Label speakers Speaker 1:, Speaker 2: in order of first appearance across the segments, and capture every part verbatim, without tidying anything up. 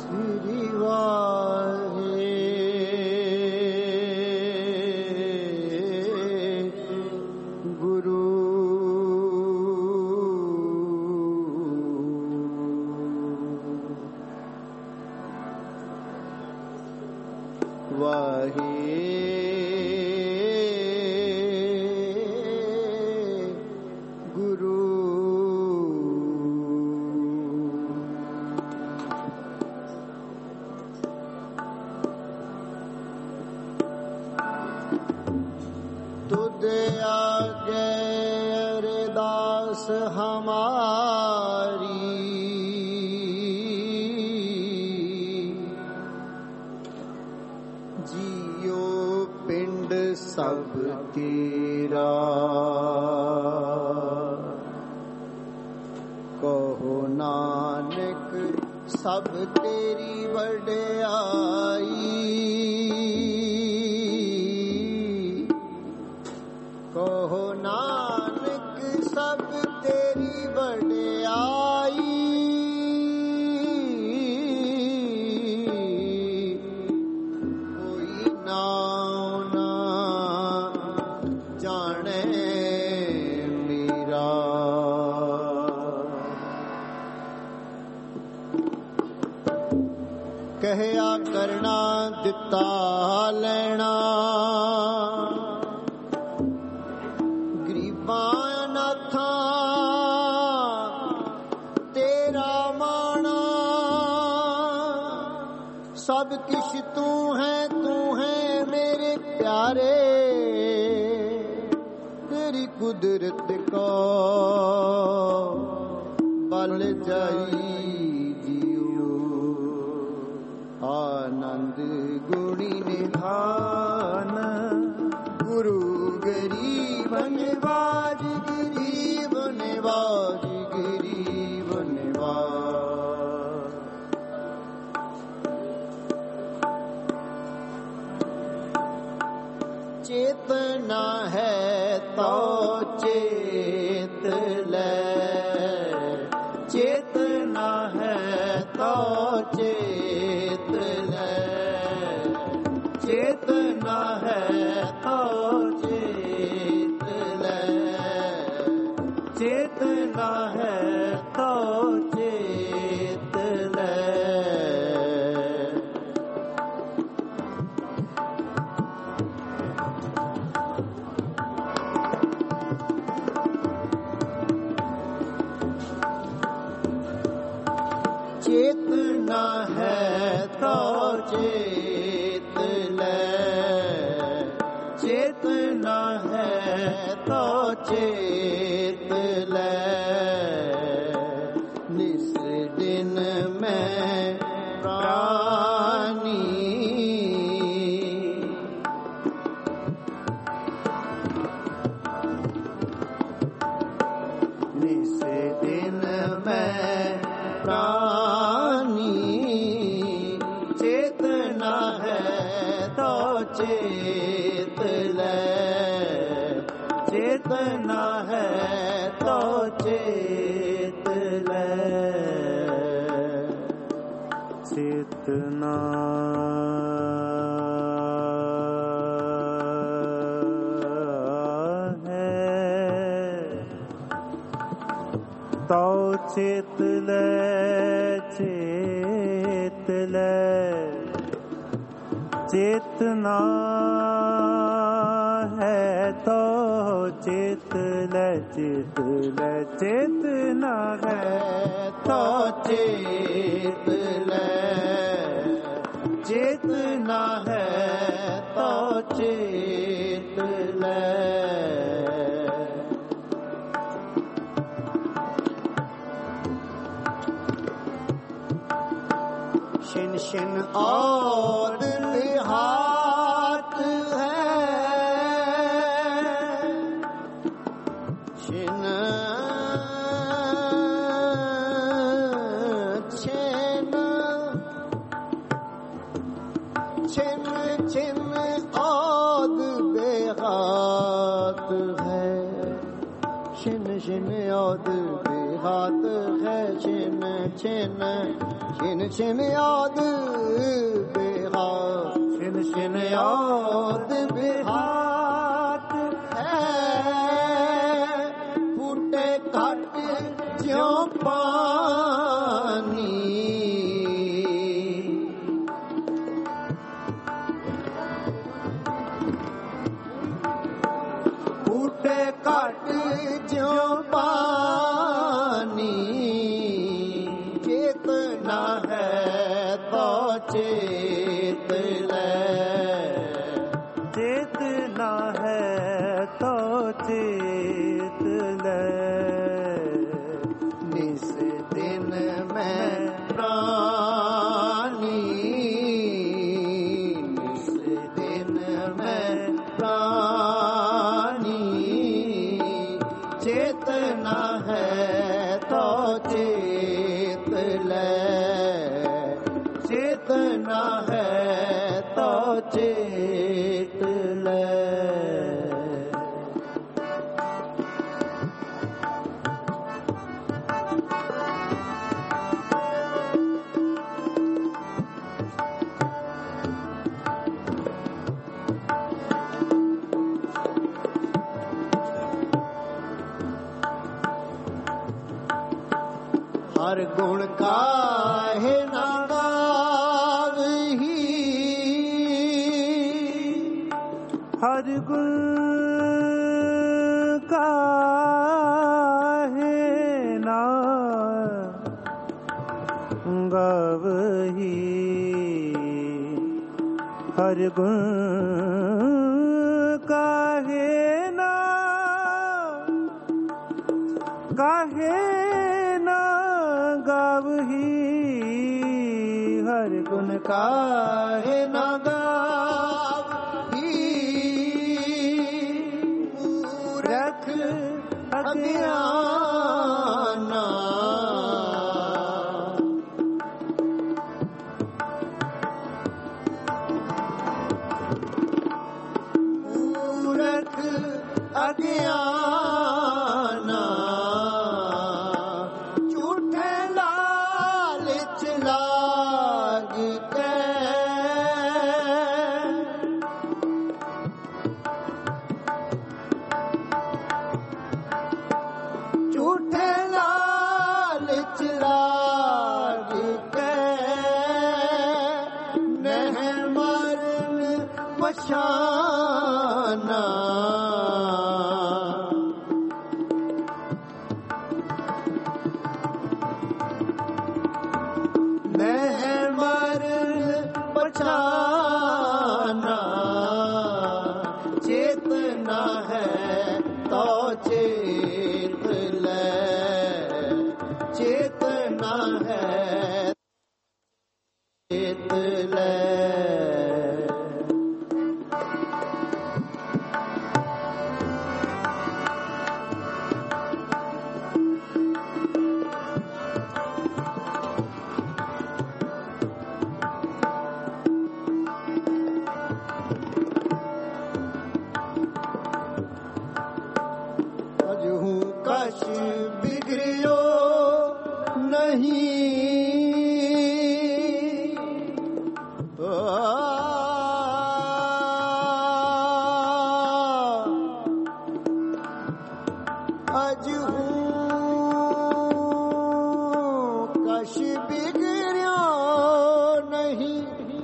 Speaker 1: ਸ੍ਰੀ ਵਾਹਿਗੁਰੂ। ਸਭ ਤੇਰੀ ਵਡਿਆਈ, ਕਹੋ ਨਾਨਕ ਸਭ ਤੇਰੀ ਵਡਿਆਈ। ਕੋਈ ਨਾਉ ਨਾ ਜਾਣੇ ਮੇਰਾ, ਕਹਿਆ ਕਰਨਾ ਦਿੱਤਾ ਲੈਣਾ, ਗਰੀਬਾਂ ਅਨਾਥਾਂ ਤੇਰਾ ਮਾਣਾ। ਸਭ ਕਿਛ ਤੂੰ ਹੈ, ਤੂੰ ਹੈ ਮੇਰੇ ਪਿਆਰੇ, ਤੇਰੀ ਕੁਦਰਤ ਕੋ ਬਲ ਜਾਈ। ਆਨੰਦ ਗੁਣੀ ਨਿਧਾਨ, ਗੁਰੂ ਗਰੀਬ ਨਿਵਾਜ, ਗਰੀਬ ਨਿਵਾਜ, ਗਰੀਬ ਨਿਵਾਜ। ਚੇਤਨਾ ਹੈ ਤੋ ਚੇਤ ਲੈ, ਚੇਤਨਾ ਹੈ ਤੋ ਚੇਤ ਲੈ, ਚੇਤਨਾ ਹੈ ਤੋ ਚੇਤ ਲੈ, ਚੇਤਨਾ ਹੈ ਤੋ ਚੇਤ ਲੈ। चेतना है तो चेत ले, चेतना है तो चेत ले। निस दिन में प्राणी, निस दिन में प्राणी, चेतना है तो चेत ले, चेतना है तो चेत ले। चेतना तो चेत ले, चेत ले। चेतना है तो चेत ले, चेत ले। चेतना है तो चेत ले, चेतना है तो चेत ले। शिन शिन और हाथ है, शिन छिन छिन छिन औद बेहात है, शिन शिन औद बेहात बेहात है छिन छिन छिन छिन याद बेहात छिन छिन याद बेहात है फूटे घट ज्यों पानी फूटे घट ज्यों पानी चेतना है तो चेत ले चेतना है तो चेत ले निस दिन में प्राणी निस दिन में प्राणी चेतना है तो चेत ले चेतना है तो चेत ले हर गुण काहे ना गावही हर गुण काहे ना गावही हर गुण काहे ना काहे गावही हर गुण काहे न गावही मूरख अज्ञाना मूरख अज्ञाना झूठे लालच लाग के नह मरन पछाना नह मरन पछाना चेतना है तो चेत ले चेतना है चेत ले कश बिगड़ियो नहीं अज कश बिगड़ियो नहीं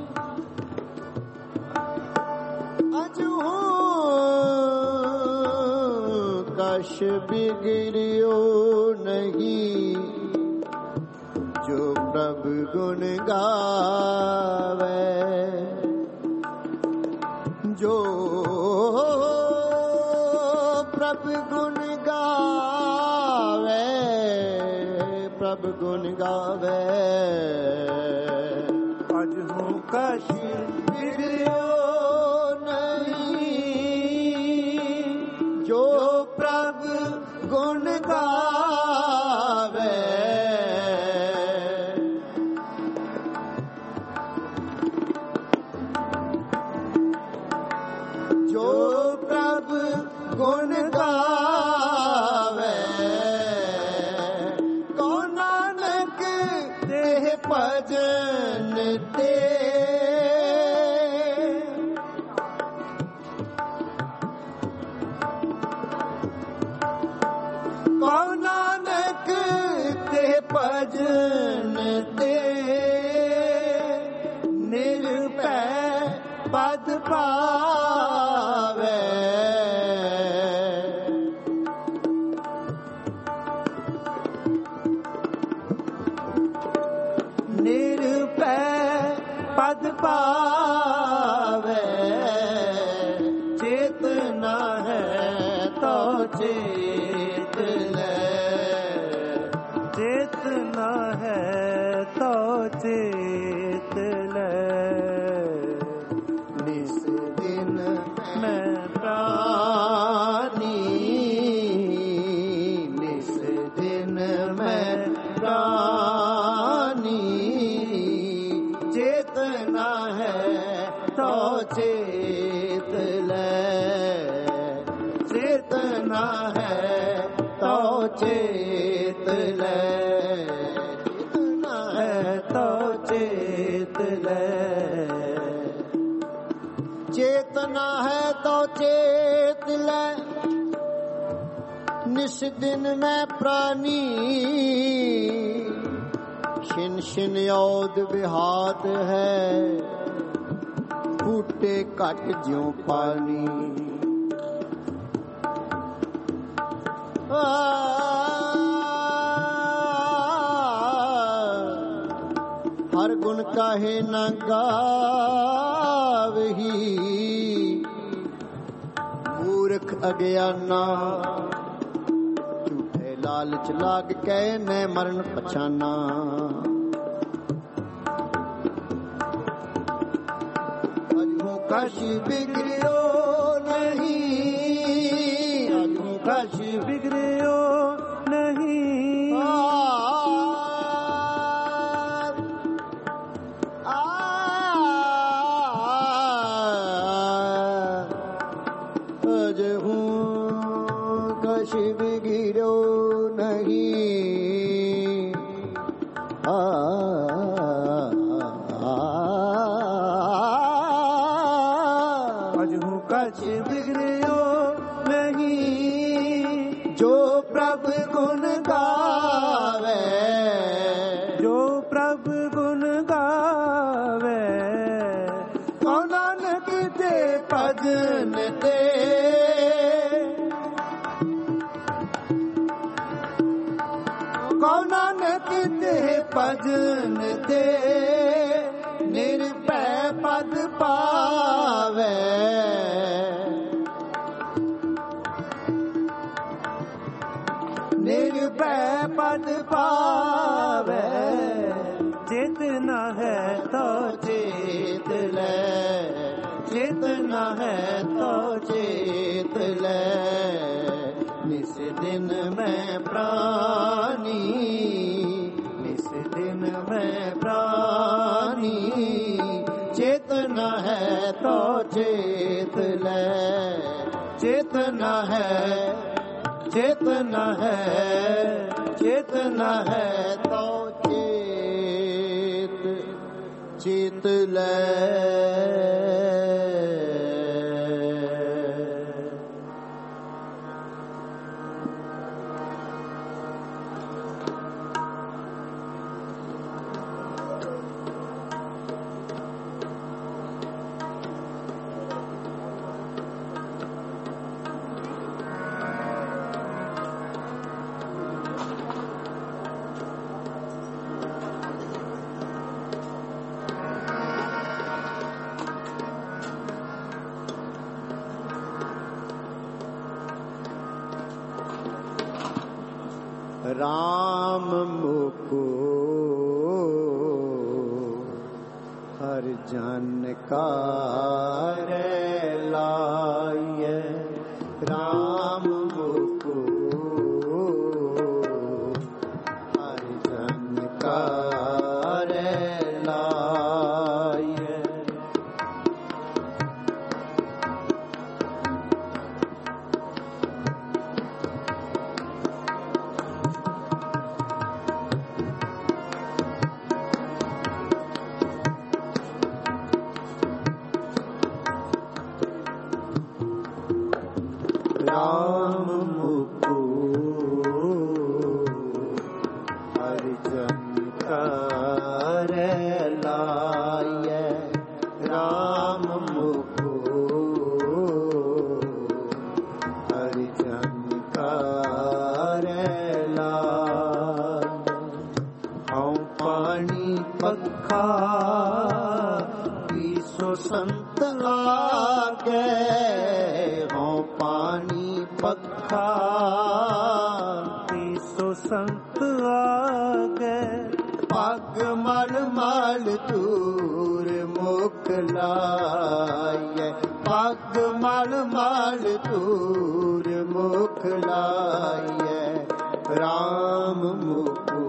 Speaker 1: अज कश बिगड़ियो नहीं जो प्रभु गुण गावे जो प्रभु गुण गावे प्रभु गुण गावे अज हूँ कश बिगड़ियो जो प्रभु गुण गावे जो प्रभु गुण गावे ते भजन ते कहो नानक ते भजन ते निरभै पद पावै निरभै पद पावै चेतना है तो चेत ले चेतना है तो चेत ले निस दिन मैं प्राणी निस दिन मैं प्राणी चेतना है तो चेत ले चेतना है तो चेत ले चेतना है तो चेत ले चेतना है तो चेत ले निस दिन में प्राणी शिन शिन औद विहात है फूटे कट ज्यों पानी आ, हर गुण काहे न गावही मूर्ख अज्ञाना झूठे लालच लाग के मैं मरण पछाना अजू कश बिगड़ियो नहीं अजू कश बिगड़ियो नहीं अजू कश बिगड़ियो नहीं आ अजू कश बिगड़ियो नहीं जो प्रभु गुण गावे जो प्रभु गुण गावे कहो नानक ते भजन ते कहो नानक ते भजन ते निरभै पद पावै निरभै पद पावै चेतना है तो चेत ले चेतना है तो चेत ले निस दिन में प्राणी निस दिन में प्राणी चेतना है तो चेत ले चेतना है चेतना है चेतना है तो चेत चेत ले राम मुको हर जन का लाए राम मुको हर जन का लाए हरि जन करे लाए राम मुको हरि जन करे लाए हूँ पानी पखा पीसो संत आगे हूँ पानी पखा पीसो संत आगे पग मल मल दूर मुख लाए पग मल मल दूर मुख लाए राम मुको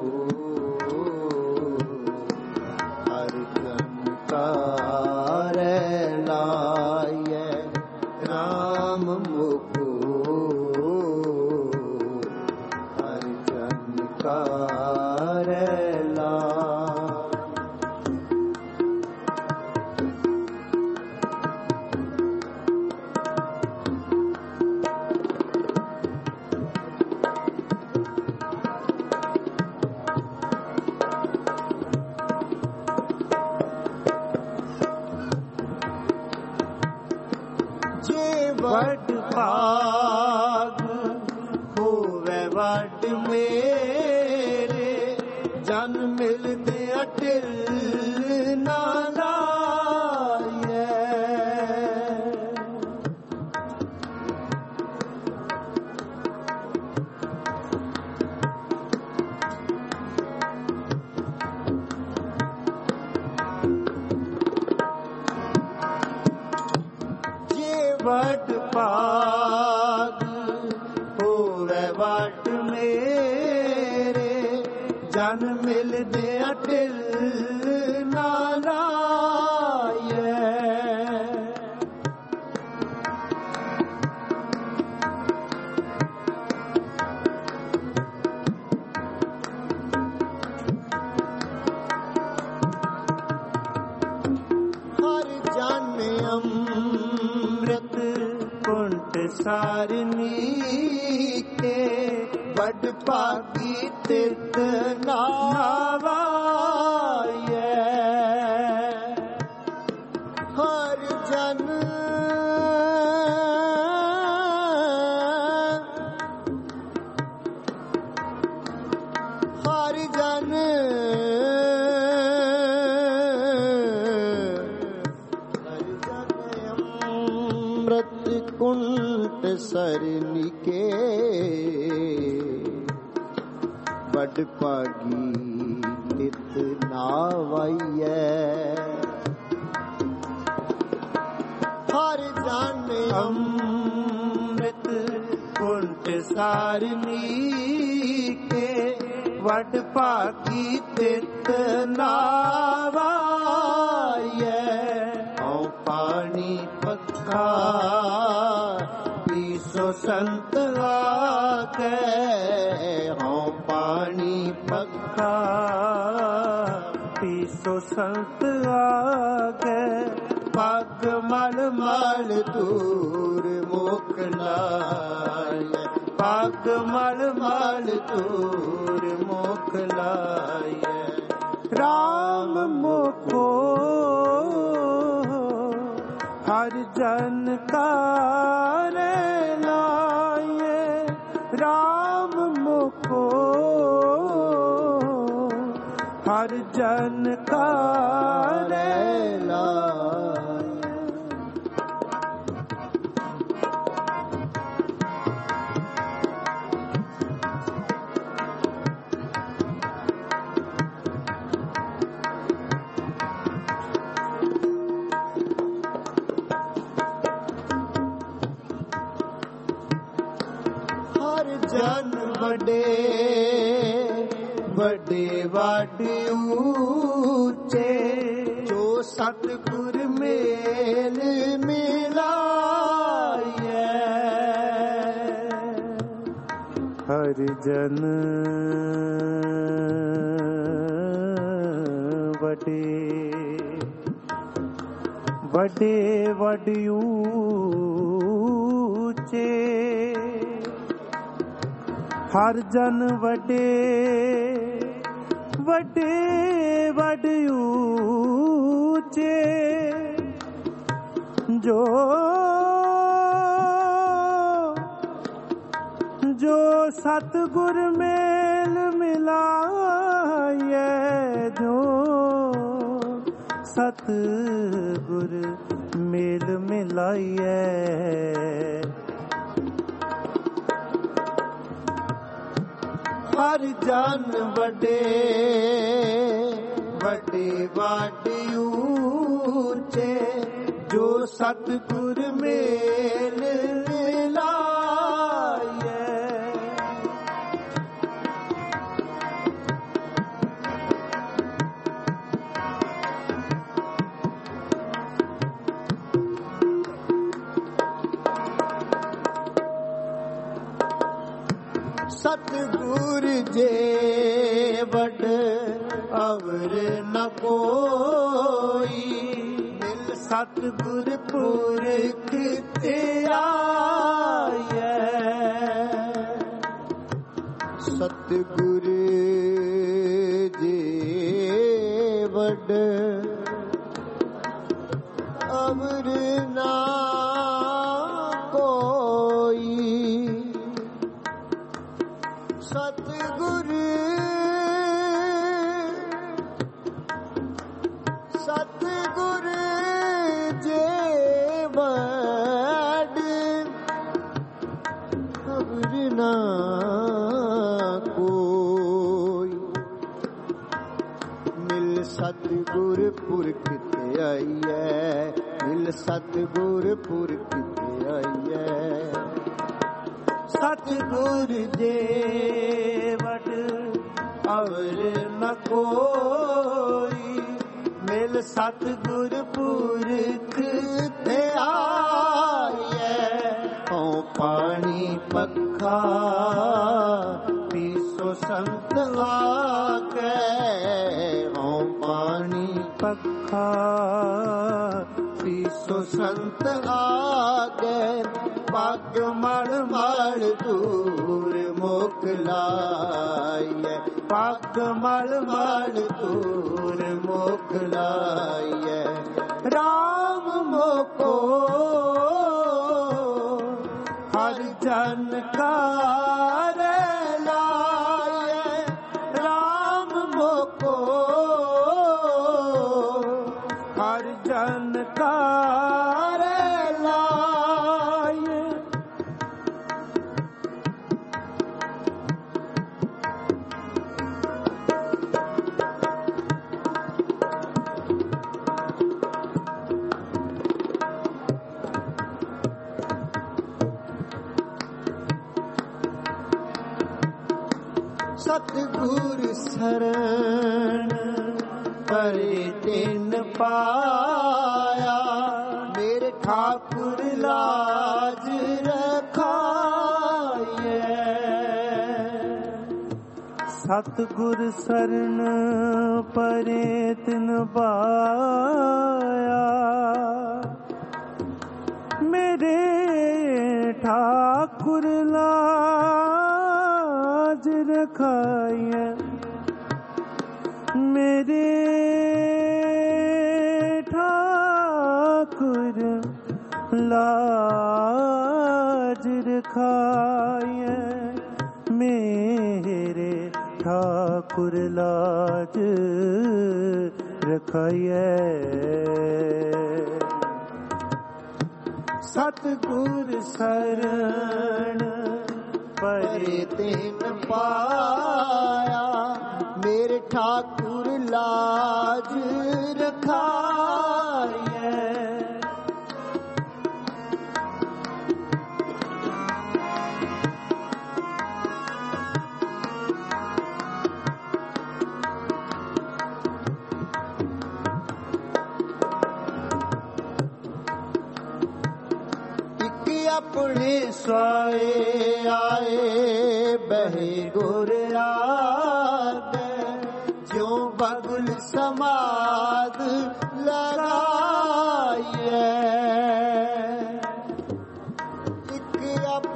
Speaker 1: हरि जन करे लाए राम मुको हरि जन करे वड भाग होवे वड मेरे जन मिलते अटिल ना लाए वड भाग होवे वड मेरे जन मिल दे अटिल ना लाए हर जन अमृत कुंट सारनी के बड़ पागी तित नावाए हर जन हर जन कुंट सरनी के बड़ पागी तित नावाइए हर जन अमृत कुंट सारनी के बड़ पागी तित नावाइए औ पानी पक्का पीसो संत आगे हों पानी पक्का पीसो संत आगे पग मल मल दूर मुख लाए पग मल मल दूर मुख लाए राम मुको हर जन करे लाए राम मुको हर जन करे लाए जन बड़े बड़े वाडे ऊंचे जो सतगुर मेल मिलाए हर जन बड़े बड़े बड़े ऊंचे हर जन वडे
Speaker 2: ਵੱਡੇ ਵੱਡ ਉੱਚੇ ਜੋ ਜੋ ਸਤਿਗੁਰ ਮੇਲ ਮਿਲਾਏ, ਜੋ ਸਤਿਗੁਰ ਮੇਲ ਮਿਲਾਏ। ਹਰ ਜਨ ਵੱਡੇ ਵੱਡੇ ਵੱਡ ਉੱਚੇ ਜੋ ਸਤਿਗੁਰ ਮੇਲ ਮਿਲਾਏ। ਸਤਿਗੁਰ ਜੇ ਵੱਡ ਅਵਰ ਨ ਕੋਈ, ਮਿਲ ਸਤਿਗੁਰ ਪੁਰਖ ਤੇ ਆਏ। ਸਤਿਗੁਰ ਜੇ ਵੱਡ ਅਵਰ ਨਾ ਕੋਈ, ਸਤਿਗੁਰ ਸਤਿਗੁਰ ਜੇ ਵੱਡ ਅਵਰ ਨਾ ਕੋਈ, ਮਿਲ ਸਤਿਗੁਰ ਪੁਰਖ ਤੇ ਆਈਐ, ਮਿਲ ਸਤਿਗੁਰ ਪੁਰਖ ਤੇ ਆਈਐ। ਸਤਿਗੁਰ ਜੇ ਵੱਡ ਅਵਰ ਨ ਕੋਈ, ਮਿਲ ਸਤਿਗੁਰ ਪੁਰਖ ਤੇ ਆਈਐ। ਹਉ ਪਾਣੀ ਪੱਖਾ ਪੀਸੋ ਸੰਤ ਆਗੇ, ਹਉ ਪਾਣੀ ਪੱਖਾ ਪੀਸੋ ਸੰਤ ਆਗੇ। ਪੱਗ ਮਲ ਮਲ ਦੂਰ ਮੁਖ ਲਾਈਐ, ਪੱਗ ਮਲ ਮਲ ਦੂਰ ਮੁਖ ਲਾਈਐ। ਰਾਮ ਮੋਕੋ ਹਰ ਜਨ ਕਾਰ ਲਾਈਐ, ਰਾਮ ਮੋਕੋ ਹਰ ਜਨ ਕਾਰ ਲਾਈਐ। ਸਤਿਗੁਰ ਸਰਣ ਪਰੇ ਤਿਨ ਪਾਇਆ, ਮੇਰੇ ਠਾਕੁਰ ਲਾਜ ਰਖਾਏ। ਸਤਿਗੁਰ ਸਰਣ ਪਰੇ ਤਿਨ ਪਾਇਆ, ਮੇਰੇ ਠਾਕੁਰ ਲਾਜ ਰਖਾਏ। ਮੇਰੇ ਠਾਕੁਰ ਲਾਜ ਰਖਾਏ, ਮੇਰੇ ਠਾਕੁਰ ਲਾਜ ਰਖਾਏ। ਸਤਿਗੁਰ ਸਰਣ ਪਰੇ ਤਿਨ ਪਾਇਆ, ਮੇਰੇ ਠਾਕੁਰ ਲਾਜ ਰਖਾਏ। ਆਪਣੇ ਸਵਾਏ ਆਏ ਬਹਿ ਗੁਰ ਆਗੇ, ਜਿਉ ਬਗੁਲ ਸਮਾਦ ਲਗਾਈਏ। ਇੱਕ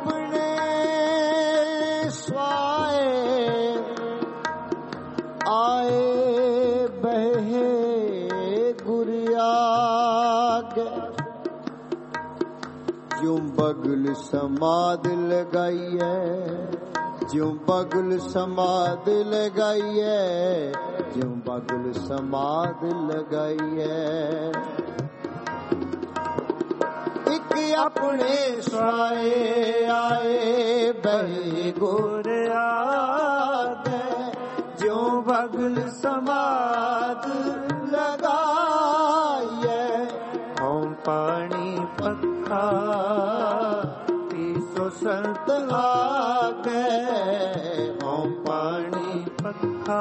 Speaker 2: ਆਪਣੇ ਸਵਾਏ ਆ आए बहे गुर आगे। ज्यों बगल समाध लगाइए, ज्यों बगल समाध लगाइए, ज्यों बगल समाध लगाइए। एक अपने स्वाए आए बहे गुर आगे। ज्यों बगल समाध लगाइए, ओम पानी पक्का तीसो संत आगे। ओम पानी पक्का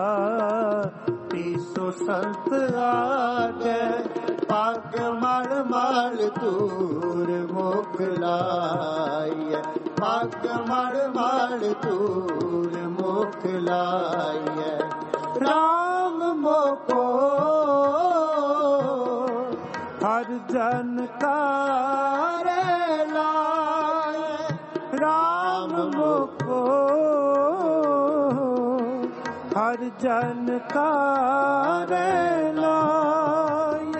Speaker 2: तीसो संत आगे। पाग मल मल दूर मोकलाइए, पाग मल मल दूर मोकलाइए। राम मोको हर जन का रे लाए। राम मोको हर जन का रे लाए।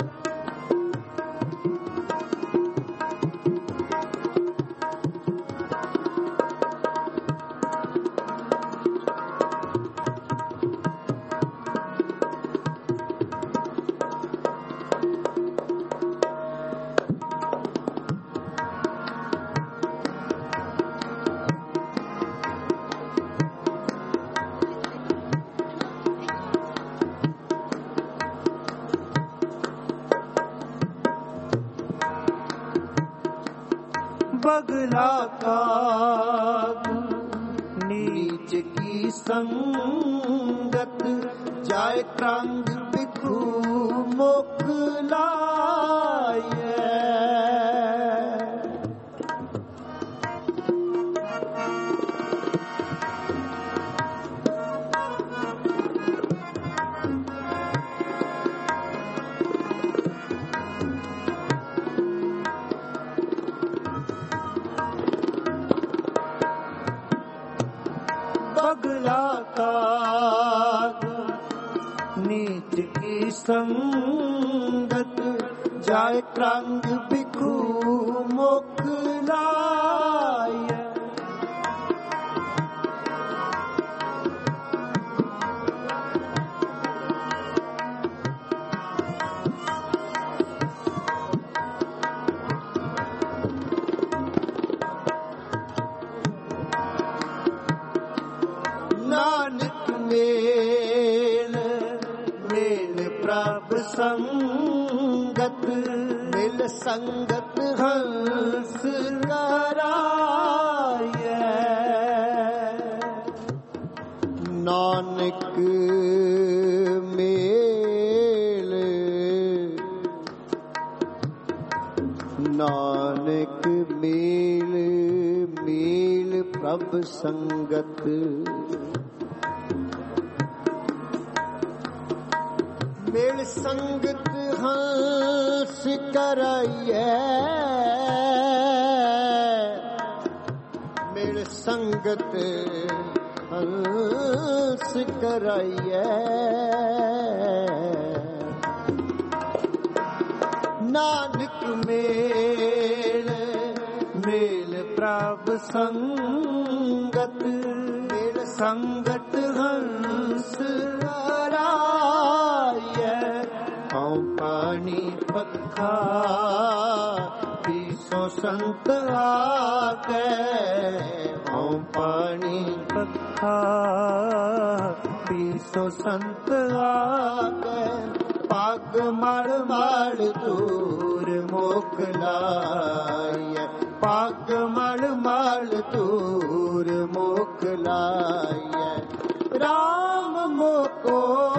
Speaker 2: बगला का नीच की संगत, जाय क्रंग बिखू मोकलाए। बगला का नीच की संगत, जाय क्रंग बिखू मोकलाए। नानक मेल मेल प्रभ संगत, मिल संगत हंस कराए। नानक मेल नानक मेल मेल प्रभ संगत। मेल संगत हंस कराइए, मेल संगत हंस कराइए। नानक मेल मेल प्रभ संगत, मेल संगत हंस ओम पानी पक्का तीसो संत आगे। ओम पानी पक्का तीसो संत आगे। पाग मल मल दूर मोकलाए, पाग मल मल दूर मोकलाए। राम मोको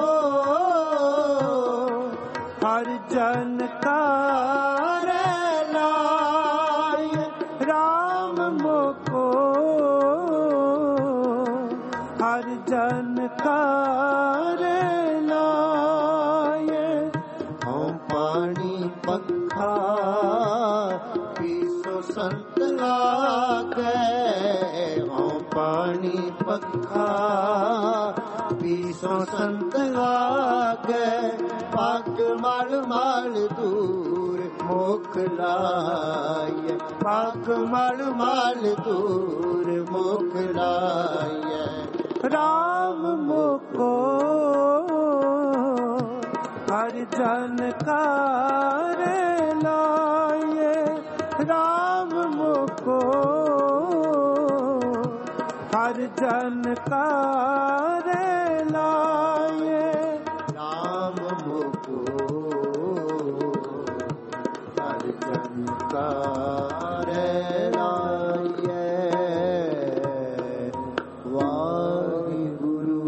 Speaker 2: हर जन का रे लाए। राम मोको हर जन का रे लाए। ओम पानी पक्का तीसो संत आगे। ओम पानी पक्का
Speaker 1: बीसों संत आगे पाक माल माल दूर मोख लाय पाक माल माल दूर मोख लाय
Speaker 2: राम मोको हर जन का रे लाए राम मोको हर जन का रे लाए
Speaker 1: राम मोको हर जन का रे लाए वाहिगुरु।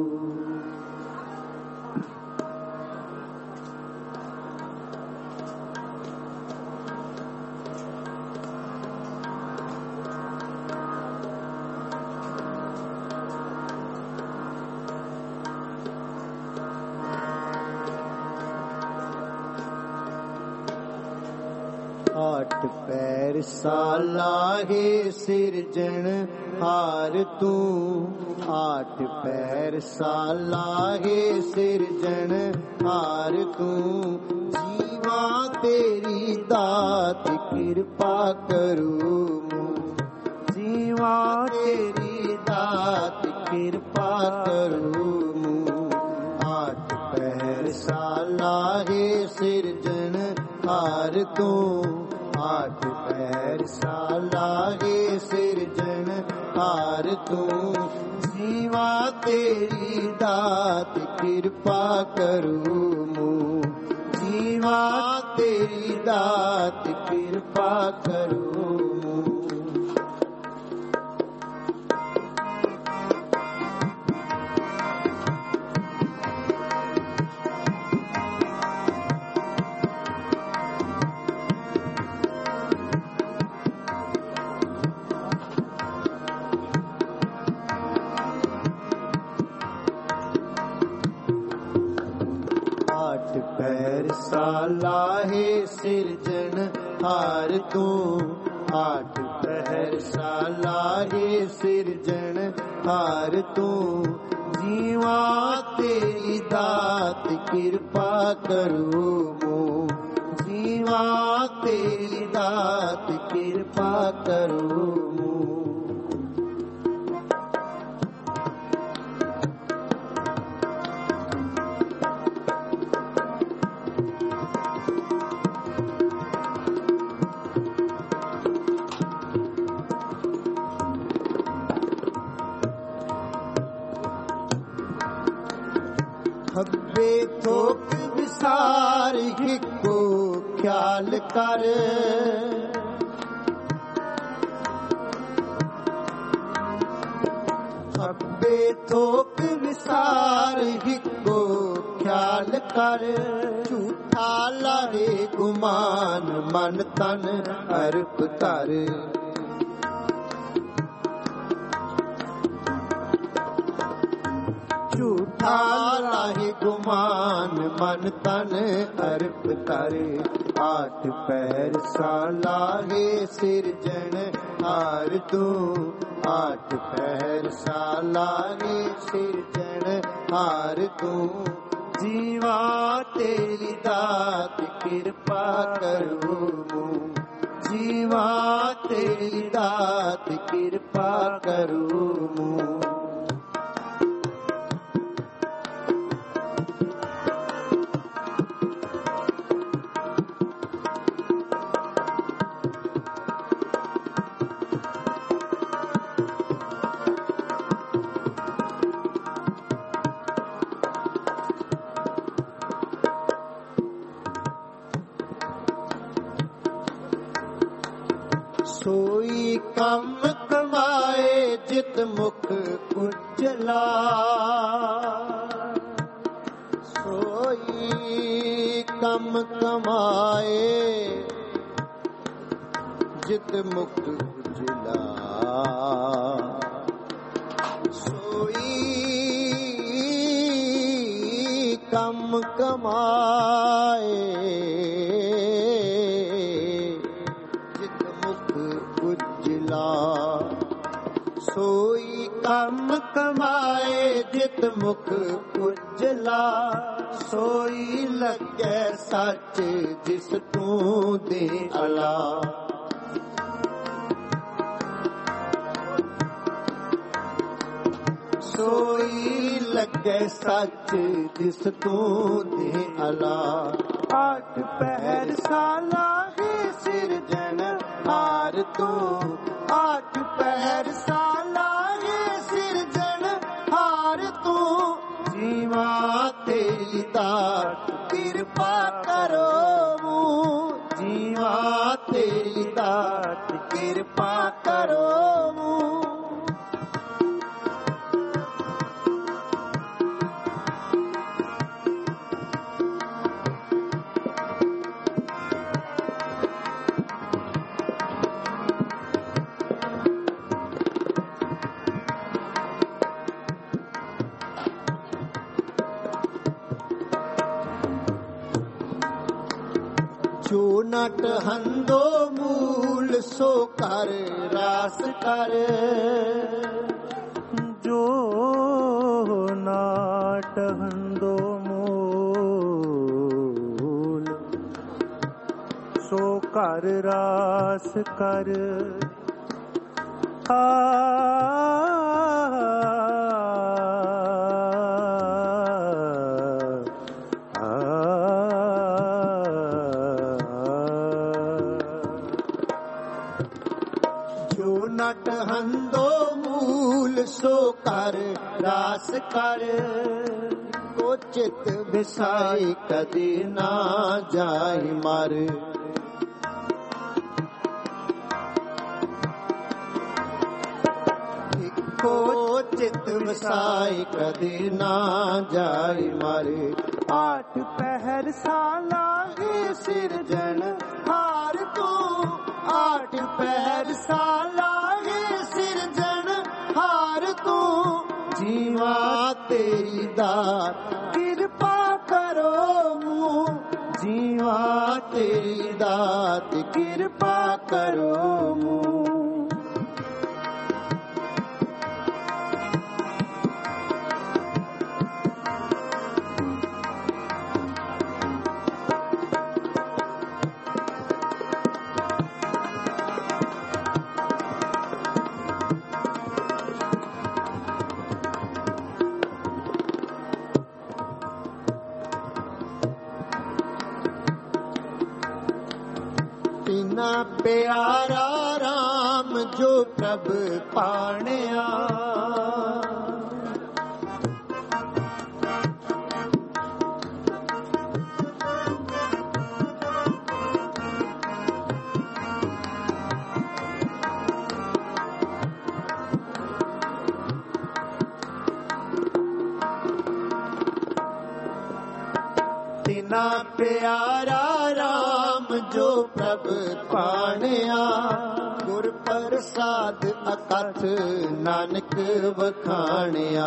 Speaker 1: आठ पैर साला है सिरजन हार तू आठ पैर साला है सिरजन हार तू जीवा तेरी दात कृपा करूं जीवा तेरी दात कृपा करूं आठ पैर साला है सिरजन हार तू आठ पैर साला है सिरजन हार तू जीवा तेरी दात कृपा करूं जीवा तेरी दात कृपा करूं। आठ पैर साला है सिरजन हार तू आठ पैर साला है सिरजन हार तू जीवा तेरी दात कृपा करूं जीवा तेरी दात कृपा करूं। खब्बे थोक विसार हिको ख्याल कर खब्बे थोक विसार हिको ख्याल कर झूठा लारे गुमान मन तन अर्प कर झूठा लाहे गुमान मन तन अर्प करे आठ पैर साला है सिरजन हार तू आठ पैर साला है सिरजन हार तू जीवा तेरी दात कृपा करूं जीवा तेरी दात कृपा करूं। सोई कम कमाए जित मुख उज्जला सोई कम कमाए जित मुख उज्जला सोई कम कमाए उज्जला सोई कम कमाए जित मुख उजला, सोई लगे सच जिस तू दे अला। सोई लगे सच जिस तू दे अला।
Speaker 2: आठ पहर साला है सिरजन हार तू,
Speaker 1: आठ पहर साला है सिरजन हार तू। जीवा तेरी दात कृपा करो, जीवा तेरी दात कृपा करो। जो नट हंदो मूल सो कर रास कर,
Speaker 2: जो नाट हंदो मूल सो कर रास कर। आ
Speaker 1: नट हंदो मूल सो कर रास कर। को चित बिसाई कदी ना जाई मर, को चित बिसाई कदी ना जाई मर।
Speaker 2: आठ पहर साला है सिरजन
Speaker 1: हार तू, आठ पहर साला है सिरजन हार तू। जीवा तेरी दात कृपा करो, जीवा तेरी दात कृपा करो। तिना प्यारा राम जो प्रभ पाणिया, तिना प्यारा राम जो प्रभ पाणिया। गुर प्रसाद अकथ नानक वखाणिया,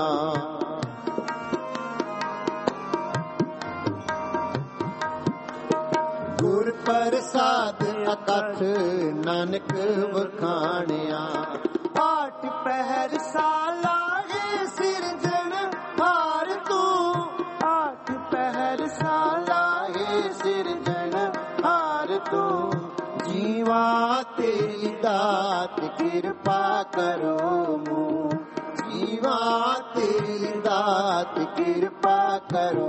Speaker 1: गुर प्रसाद अकथ नानक वखाणिया। आठ पहर साला है सिरजन हार तू, आठ पहर साला है सिरजन हार तू। जीवा तेरी दात कृपा करो, जीवा तेरी दात कृपा करो।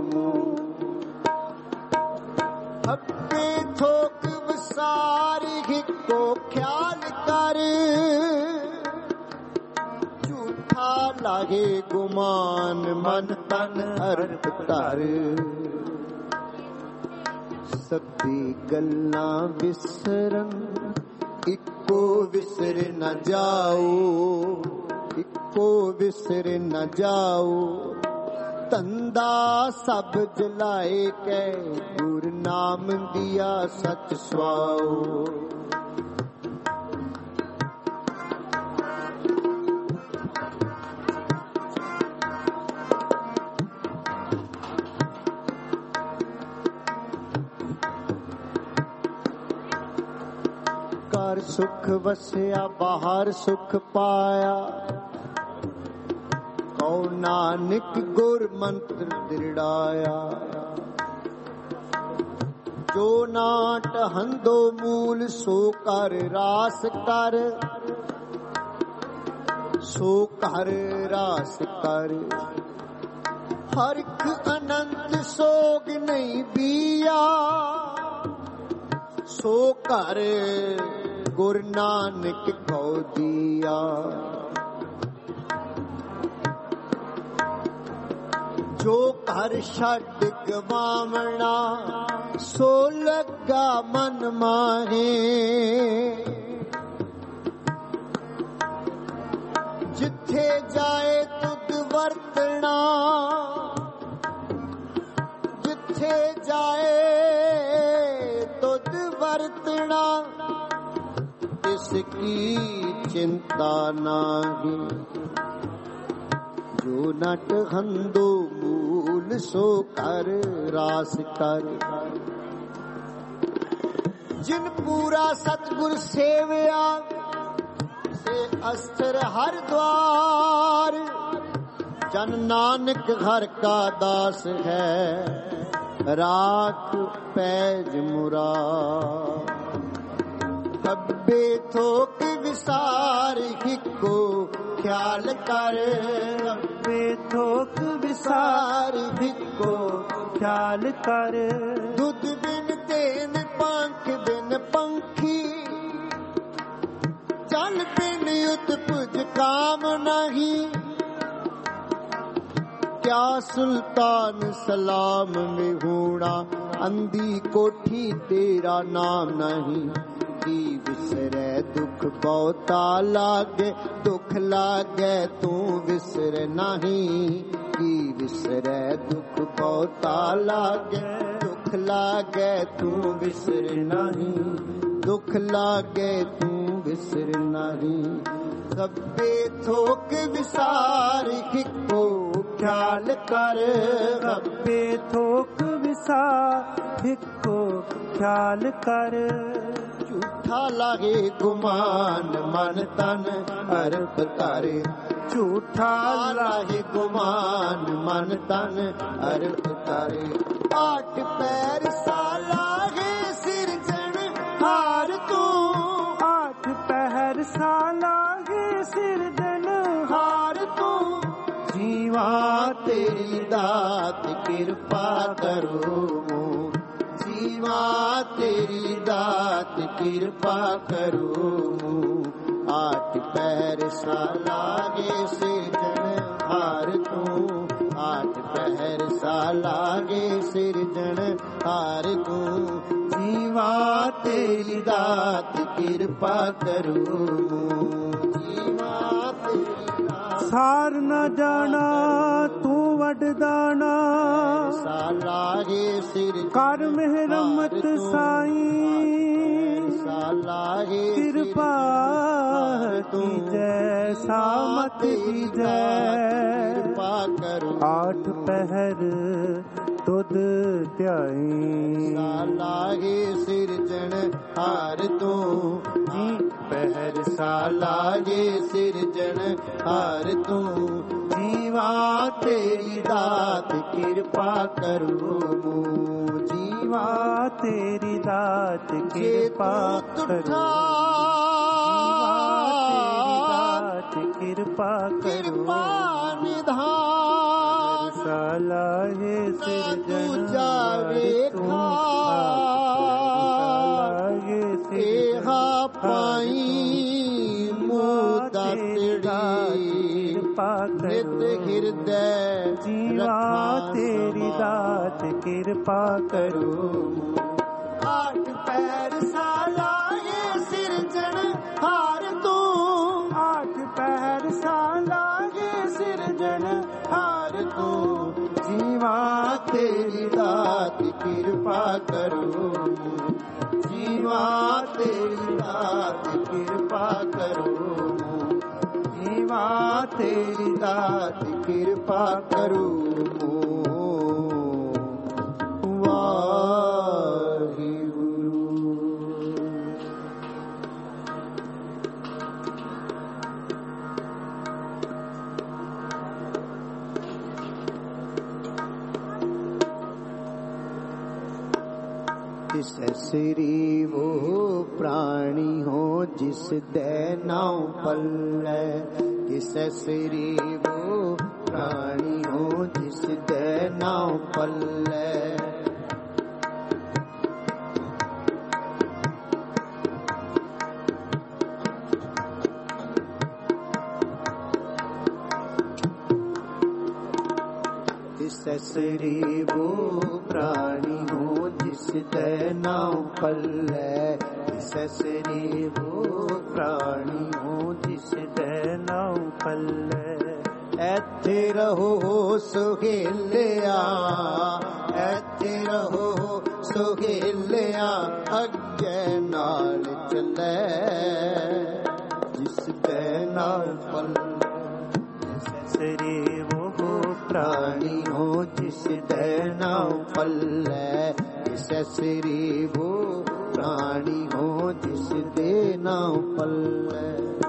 Speaker 1: हब्बे थोक विसार को ख्याल कर, झूठा लागे गुमान मन तन अर्थ कर। सभी गल्ला विसरन इको विसर न जाओ, इको विसर न जाओ। तंदा सब जलाए के गुर नाम दिया सच सुआओ। घर सुख वसिया बाहर सुख पाया, कहो नानक गुर मंत्र दृढ़ाया। जो नाट हंदो मूल सो कर रास कर, सो कर रास कर। हरख अनंत सोग नहीं बिया, सो कर गुर नानक को दिया। जो कर छड़ गवावना, सो लगा मन माहे। जिथे जाए तुद वरतना, जिथे जाए तुद वरतना। इसकी चिंता नाही, जो नट हंदो मूल सो कर रास कर। जिन पूरा सतगुर सेवया, से अस्त्र हर द्वार। जन नानक घर का दास है, राख पैज मुरार। कब्बे थोक विसार हिको ख्याल कर,
Speaker 2: कब्बे थोक विसार हिको ख्याल कर।
Speaker 1: दूध बिन तेन पंख बिन पंखी, चल बिन उत्पुज काम नहीं। क्या सुल्तान सलाम में होना, अंधी कोठी तेरा नाम नहीं। की विसरे दुख बहुता लागे, दुख लागे तू विसर नहीं। की विसरे दुख बहुता लागे, दुख लागे तू विसर नहीं। दुख लागे तू विसर नहीं। कब्बे थोक विसार हिको ख्याल कर,
Speaker 2: कब्बे थोक विसार हिको ख्याल कर।
Speaker 1: झूठा लागे गुमान मन तन अर्प कर। झूठा लागे गुमान मन तन अर्प कर। आठ पैर सालागे सिरजन हार तू,
Speaker 2: आठ पैर सालागे सिरजन
Speaker 1: हार तू। जीवा तेरी दात कृपा करो, जीवा तेरी दात कृपा करो। आठ पैर सालागे सिरजन हार तू, आठ पैर सालागे सिरजन हार तू। जीवा तेरी दात कृपा करो, जीवा तेरी दात।
Speaker 2: सार न जाना तू वडदाना,
Speaker 1: सालागे सिरजन
Speaker 2: कर मेहरमत साईं।
Speaker 1: सालागे
Speaker 2: कृपा की जय सामत की जय।
Speaker 1: कृपा करो।
Speaker 2: आठ पहर तुद ध्याई,
Speaker 1: सालागे सिरजन हार तू। जी पहर सालागे सिरजन हार तू। जीवा तेरी दात कृपा करो, जीवा
Speaker 2: तेरी दात कृपा करो। कृपा
Speaker 1: कृपा निधान
Speaker 2: सालाहे सिरजन
Speaker 1: जावे एहा पाई मुदा तेरी नित हृदय
Speaker 2: जीवा तेरी दात कृपा करो।
Speaker 1: आठ पैर सालागे सिरजन हार तू,
Speaker 2: आठ पैर सालागे सिरजन हार तू।
Speaker 1: जीवा तेरी दात कृपा करो, जीवा तेरी दात कृपा करो। जीवा तेरी दात कृपा करो। तिसरी वो प्राणी हो जिस दे नाव पल्ले, तिसरी वो प्राणी हो जिस दे नाव पल्ले। तिसरी वो प्राणी हो जिस दे नाव पल्ले, तिसरी वो प्राणी हो जिस दे नाव पल्ले। ऐथे रहो सुहेलिया, ऐथे रहो सुहेलिया, अगे नाल चले जिस दे नाव पल्ले। तिसरी वो प्राणी हो जिस दे नाव पल्ले, तिसरी वो प्राणी हो जिस दे नाव पल्ले।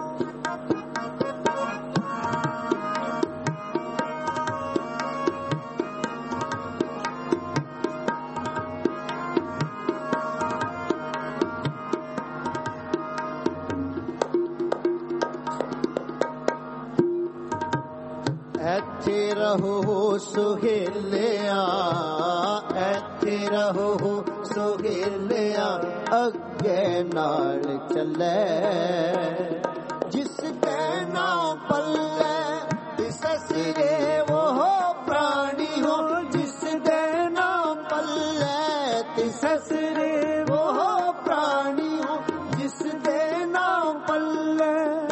Speaker 1: ऐथे रहो सुहेलिया, ऐथे रहो सुहेलिया, अगे नाल चले जिस दे नाव पल्ले। तिसरे वो प्राणी हो जिस दे नाव पल्ले, तिसरे वो प्राणी हो जिस दे नाव पल्ले।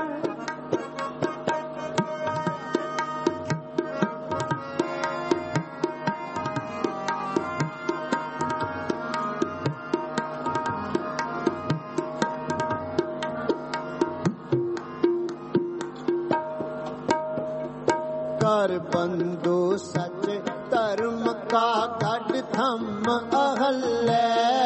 Speaker 1: कर बंदो सच धर्म का गढ़ थम अहले,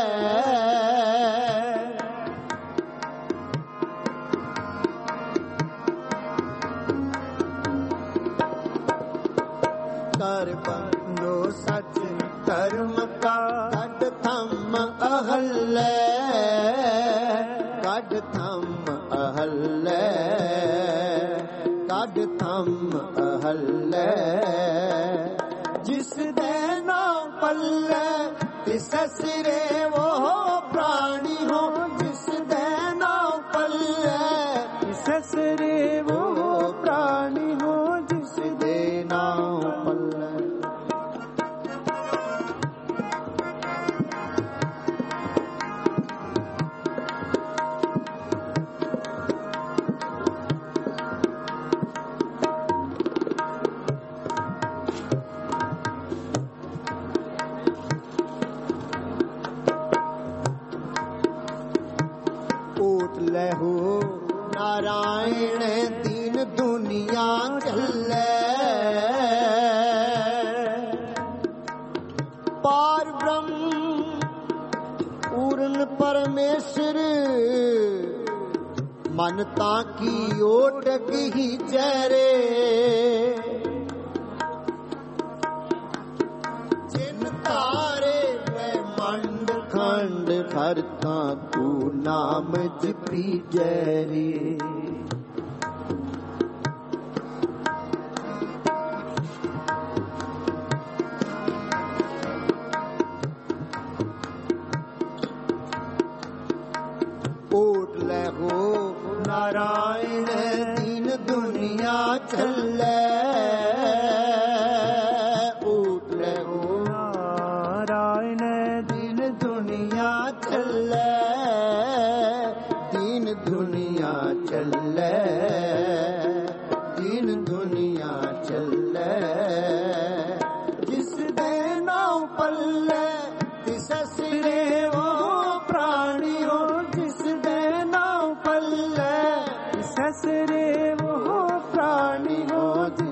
Speaker 1: कर बंदो सच धर्म का गढ़ थम अहले, गढ़ थम अहले, गढ़ थम अहले। जिस दे नाव पल्ले, तिसरे वो प्राणी हो जिस दे नाव पल्ले, तिसरे वो प्राणी हो जिस दे नाव पल्ले। लहो नारायण दीन दुनिया चले, पार ब्रह्म पूर्ण परमेश्वर, मनता की ओटक ही चेहरे। जिन तारे ब्रह्मांड खंड भरता तू नाम जपी जरे। ओट ले हो नारायण दीन दुनिया चले, ओट ले हो नारायण दीन दुनिया चले, दीन दुनिया चले, दीन दुनिया चले। जिस दे नाव पल्ले, तिसरे वो प्राणी हो जिस दे नाव पल्ले, तिसरे वो प्राणी हो।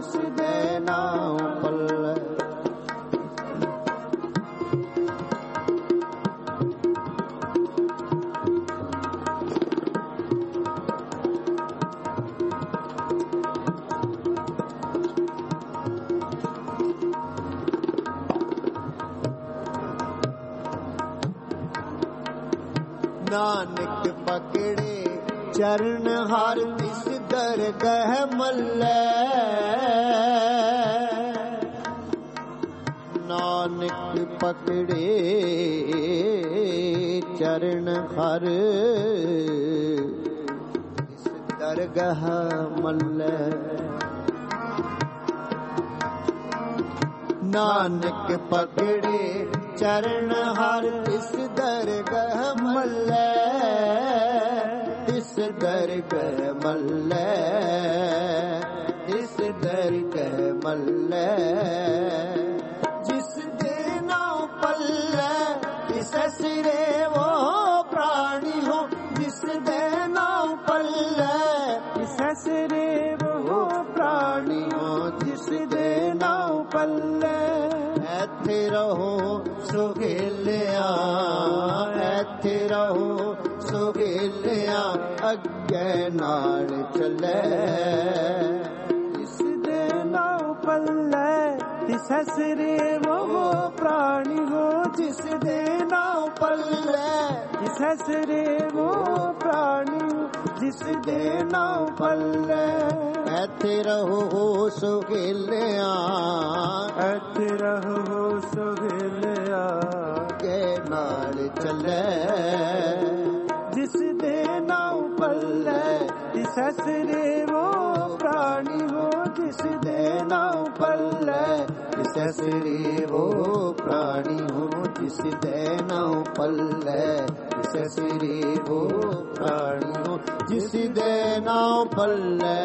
Speaker 1: ਨਾਨਕ ਪਕੜੇ ਚਰਨ ਹਰ ਤਿਸ ਦਰਗਹ ਮੱਲੈ। ਨਾਨਕ ਪਕੜੇ ਚਰਨ ਹਰ ਤਿਸ ਦਰਗਹ ਮੱਲੈ। ਨਾਨਕ ਪਕੜੇ ਚਰਨ ਹਰ ਤਿਸ ਦਰਗਹ ਮੱਲੈ। ਤਿਸ ਦਰਗਹ ਮੱਲੈ, ਤਿਸ ਦਰਗਹ ਮੱਲੈ। ਜਿਸ ਦੇ ਨਾਉ ਪੱਲੇ ਤਿਸ ਸਿਰੇ ਵੋ ਪ੍ਰਾਣੀ ਹੋ। ਜਿਸ ਦੇ ਨਾਉ ਪੱਲੇ ਤਿਸ ਸਿਰੇ ਵੋ ਪ੍ਰਾਣੀ ਹੋ। ਜਿਸ ਦੇ ਨਾਉ ਪੱਲੇ ਇੱਥੇ ਰਹੋ ਸੁਹੇਲਿਆ, ਇੱਥੇ ਰਹੋ ਸੁਹੇਲਿਆ ਅੱਗੇ ਨਾਲ ਚੱਲੇ। ਜਿਸ ਦੇ ਨਾਉ ਪੱਲੇ ਤਿਸ ਸਿਰੇ ਵੋ ਪ੍ਰਾਣੀ ਹੋ। ਜਿਸ ਦੇ ਨਾਉ ਪੱਲੇ ਤਿਸ ਸਿਰੇ ਵੋ ਪ੍ਰਾਣੀ ਹੋ। ਜਿਸ ਦੇ ਨਾਉ ਪੱਲੇ ਇੱਥੇ ਰਹੋ ਸੁਹੇਲਿਆ, ਇੱਥੇ ਰਹੋ ਸੁਹੇਲਿਆ ਕੇ ਨਾਲ ਚੱਲੇ। ਜਿਸ ਦੇ ਨਾਉ ਪੱਲੇ ਤਿਸ ਸਿਰੇ ਵੋ ਪ੍ਰਾਣੀ ਹੋ। ਜਿਸ ਦੇ ਨਾਉ ਪੱਲੇ ਤਿਸ ਸਿਰੇ ਵੋ ਪ੍ਰਾਣੀ ਹੋ। ਜਿਸ ਦੇ ਨਾਉ ਪੱਲੇ ਤਿਸ ਸਿਰੇ ਵੋ ਪ੍ਰਾਣੀ ਹੋ। ਜਿਸ ਦੇ ਨਾਉ ਪੱਲੇ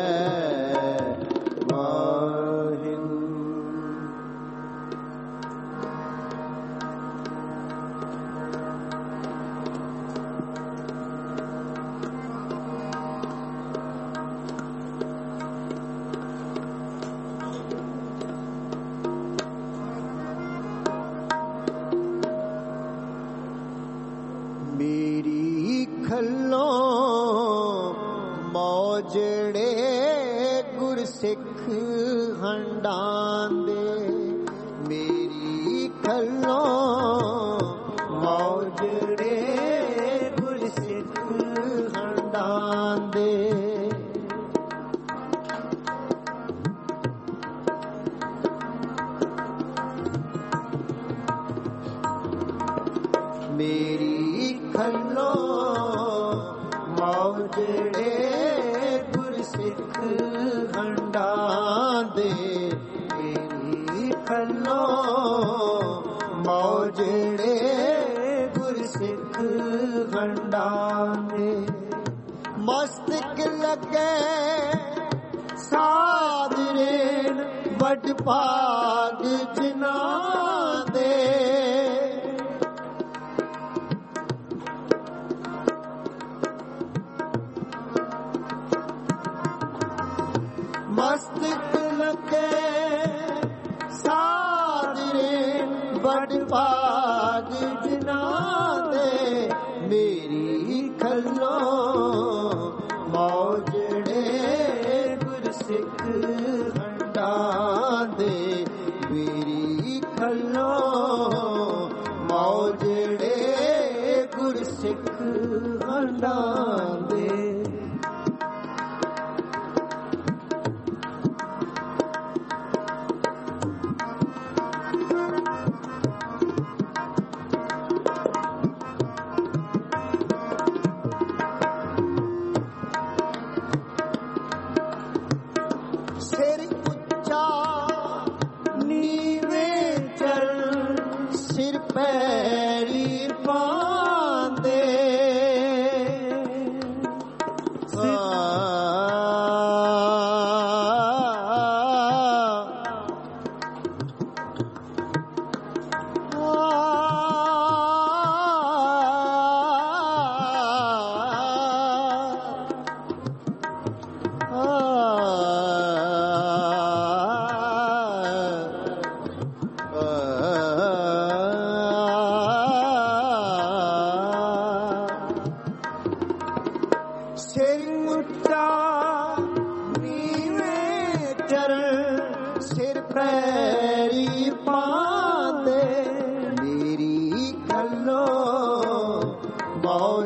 Speaker 1: ਵਾਹਿਗੁਰੂ। ਮੇਰੀ ਖੱਲੋਂ ਮੌਜੜੇ ਗੁਰਸਿੱਖ ਹੰਡਾਂਦੇ। ਮੇਰੀ ਖੱਲੋਂ ਮੌਜੜੇ ਗੁਰਸਿੱਖ ਹੰਡਾਂਦੇ। ਮੇਰੀ ਖੱਲੋਂ ਮੌਜੜੇ ਗੁਰਸਿੱਖ ਹੰਡਾਂਦੇ। ਮੇਰੀ ਖੱਲੋਂ ਮੌਜੜੇ ਗੁਰਸਿੱਖ ਹੰਡਾਂਦੇ। ਮਸਤਕ ਲੱਗੇ ਸਾਧਰੇਨ ਵੱਡ ਭਾਗ ਜਿਨ੍ਹਾਂ ਦੇ। ਮਸਤਕ ਲੱਗੇ ਸਾਧਰੇ ਵੱਡ ਭਾਗ ਜਿਨ੍ਹਾਂ ਦੇ। ਮੇਰੀ ਖੱਲੋਂ ਮੌਜੜੇ ਗੁਰਸਿੱਖ ਹੰਡਾਂਦੇ। ਮੇਰੀ ਖੱਲੋਂ ਮੌਜੜੇ ਗੁਰਸਿੱਖ ਹੰਡਾਂਦੇ।
Speaker 2: ਮੌ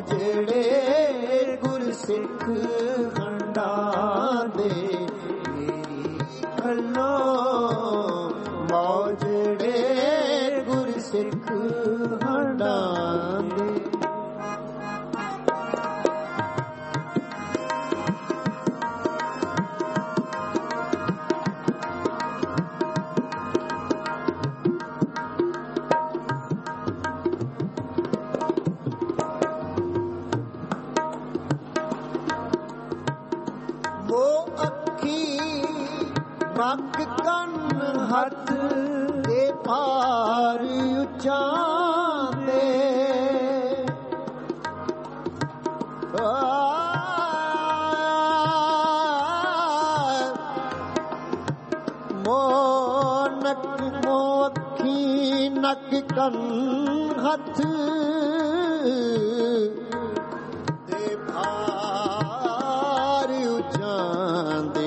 Speaker 1: ਹੰਡਾਂ ਦੇ ਮੇਰੀ ਖੱਲੋ ਮੌਜੜੇ ਗੁਰਸਿੱਖ ਹੰਡਾਂ ਦੇ। ਨੱਕ ਕੰਨ ਹੱਥ ਦੇ ਭਾਰ ਉਚਾਂਦੇ ਮੋ ਨੱਕ ਮੋ ਅੱਖੀ ਨੱਕ ਕੰਨ ਹੱਥ ਦੇ ਭਾਰ ਉਚਾਂਦੇ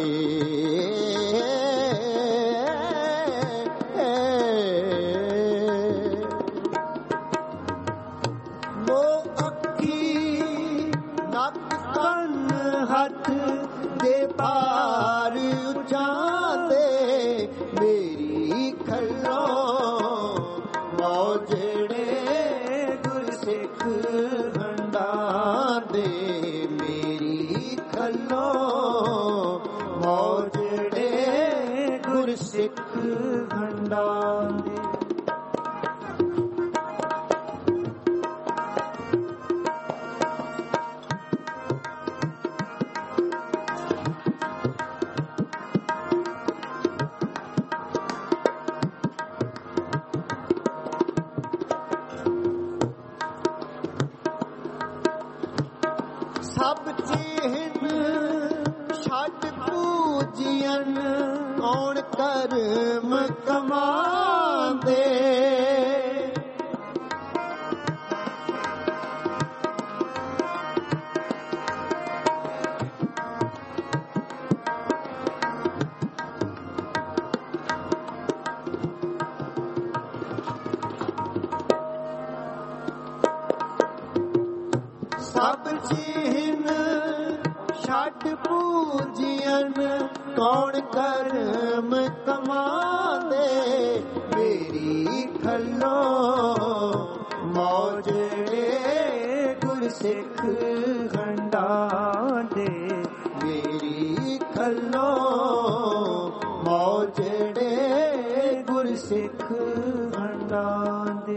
Speaker 1: ਹੱਥ ਦੇ ਭਾਰ ਉਚਾਂਦੇ ਮੇਰੀ ਖੱਲੋ ਮੌਜੜੇ ਗੁਰਸਿੱਖ ਹੰਡਾਂ ਦੇ ਮੇਰੀ ਖੱਲੋ ਮੌਜੜੇ ਗੁਰਸਿੱਖ ਹੰਡਾਂ ਦੇ। ਸਭ ਚਿਹਨ ਛੱਡ ਪੂਜੀਅਨ ਕੌਣ ਕਰਮ ਕਮਾਂਦੇ ਸਭ ਚਿਹਨ ਛੱਡ ਪੂਜੀਅਨ ਕੌਣ ਕਰਮ ਕਮਾਂਦੇ ਮੇਰੀ ਖੱਲੋ ਮੌਜੜੇ ਗੁਰਸਿੱਖ ਹੰਡਾਂ ਦੇ ਮੇਰੀ ਖੱਲੋ ਮੌਜੜੇ ਗੁਰਸਿੱਖ ਹੰਡਾਂ ਦੇ।